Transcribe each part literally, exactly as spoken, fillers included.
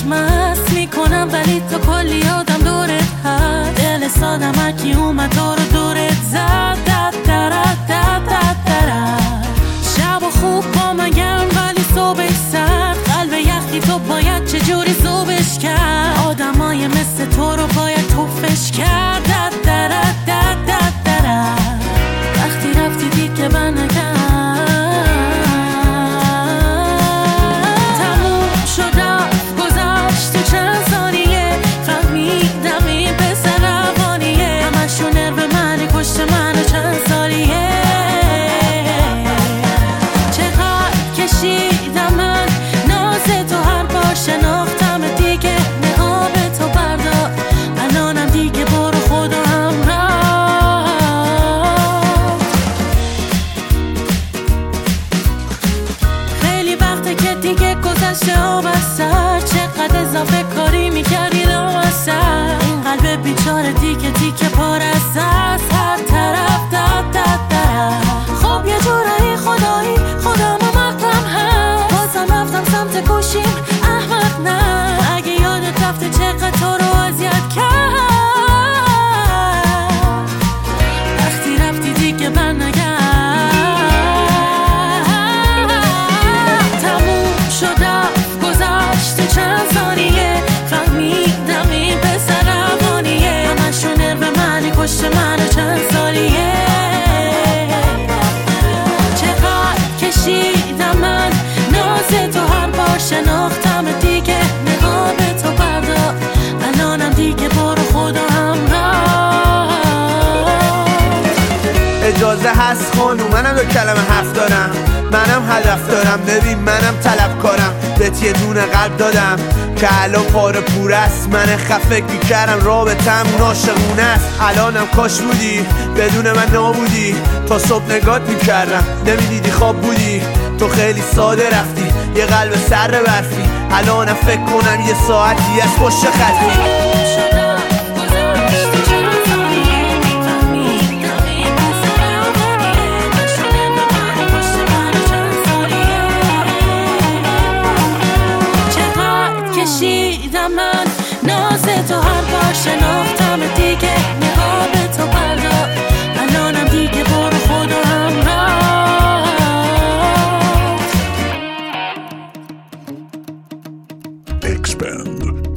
مست میکنم ولی تو کلی آدم دورت هست. دل سادم هرکی اومد تو رو دورت زد. دد درد دد دد درد شب و خوب با من گرم ولی صبح سرد. قلب یخی تو باید چجوری ذوبش کرد. آدمای مثل تو رو باید توفش کرد. دد درد دد دد درد وقتی رفتی دید که من نکرد. آب از سر چقدر اضافه کاری میکردی لامصر. این قلب بیچاره تیکه تیکه پر از است. هر طرف دد دد درد. خب یه جورایی خدایی خودم و مقدم هست. بازم رفتم سمت کشیم احمق نه. اگه یادت رفته چقدر تو رو اذیت کرد. وقتی رفتی دیگه من نگرد. تموم شده چند ثانیه فهمیدم این پسر روانیه. همشون نرو منی کشت منو چند سالیه. چقدر کشیدم من ناز تو هر بار شناختم دیگه. نگاه به تو بردار الانم دیگه برو خدا همراه. اجازه هست خانوم منم دو کلمه حرف دارم. منم هدف دارم ببین منم طلبکارم. بهت یه دونه قلب دادم که الان پاره پور است. من خفه میکردم رابطم عاشقونه است. الانم کاش بودی بدون من نابودی. تا صبح نگات میکردم نمیدیدی خواب بودی. تو خیلی ساده رفتی یه قلب سر برفی. الانم فکر کنم یه ساعتی از پشت خطی. کشیدم من ناز تو هر بار شناختم دیگه. نگاه به تو بردار الانم دیگه برو خدا همراه. اکسپند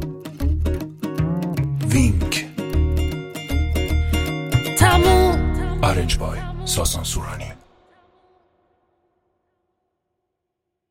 وینک تموم آرنج بای ساسان سورانی.